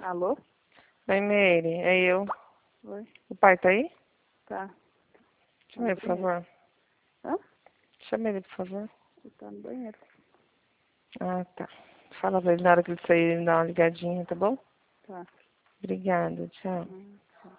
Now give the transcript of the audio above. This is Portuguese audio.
Alô? Oi, Meire, é eu. Oi? O pai tá aí? Tá. Chama ele, por favor. Hã? Chama ele, por favor. Ele tá no banheiro. Ah, tá. Fala pra ele na hora que ele sair, ele me dá uma ligadinha, tá bom? Tá. Obrigada, tchau. Tá.